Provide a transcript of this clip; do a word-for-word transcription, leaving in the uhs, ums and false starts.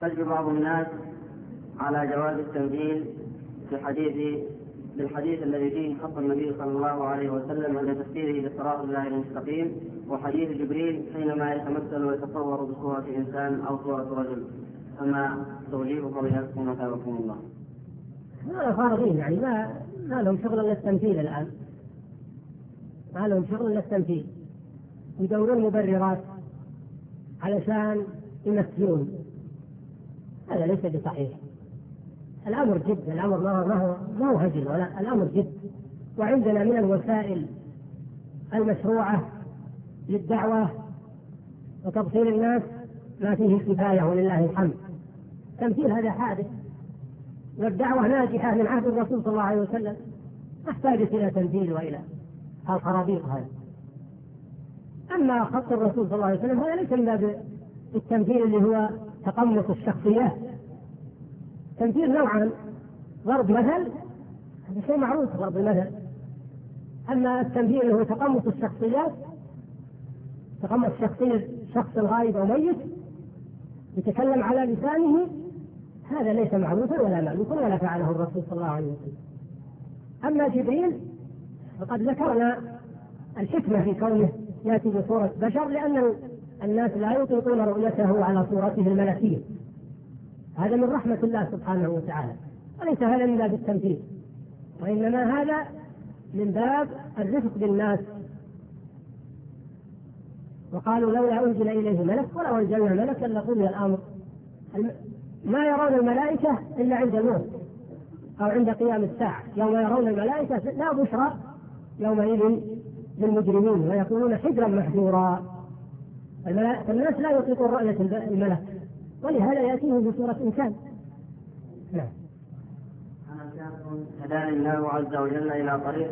يحتج بعض الناس على جواز التمثيل في حديث بالحديث الذي فيه خط النبي صلى الله عليه وسلم عند تفسيره لصراط الله المستقيم، وحديث جبريل حينما يتمثل ويتصور بصورة إنسان أو صورة رجل. فما توجيه فضيلتكم وثابكم الله؟ ما فارغين، يعني ما ما لهم شغل الا التمثيل الآن، ما لهم شغل الا التمثيل، يدورون مبررات علشان يمثلون. هذا ليس بصحيح. الأمر جد، الأمر ما هو ما هو ما هو هزل، ولا الأمر جد. وعندنا من الوسائل المشروعة للدعوة وتبصير الناس ما فيه كفاية ولله الحمد. تمثيل هذا حادث، والدعوة ناجحة من عهد الرسول صلى الله عليه وسلم، أحتاجت إلى تمثيل وإلى الخرابيط هذه. أما خط الرسول صلى الله عليه وسلم هذا ليس من باب التمثيل اللي هو تقمص الشخصيات. تمثيل نوعا، ضرب مثل هذا شيء معروف، ضرب المثل. أما التمثيل اللي هو تقمص الشخصيات، تقمص شخصية شخص غائب أو ميت يتكلم على لسانه، هذا ليس معروفا ولا مألوفا ولا فعله الرسول صلى الله عليه وسلم. أما جبريل فقد ذكرنا الحكمة في كونه يأتي بصورة بشر، لأن الناس لا يطيقون رؤيته على صورته الملكية. هذا من رحمة الله سبحانه وتعالى، وليس هذا من باب التمثيل، وإنما هذا من باب الرفق بالناس. وقالوا لولا أنزل إليه ملك، ولو أنزلنا ملكا لقضي الأمر. ما يرون الملائكة إلا عند الموت أو عند قيام الساعة، يوم يرون الملائكة لا بشرى يومئذ للمجرمين ويكونون حجرا محجورا. الناس لا يطيقون رؤية الملك، ولهذا يأتيه بصورة إنسان. هداني الله عز وجل إلى طريق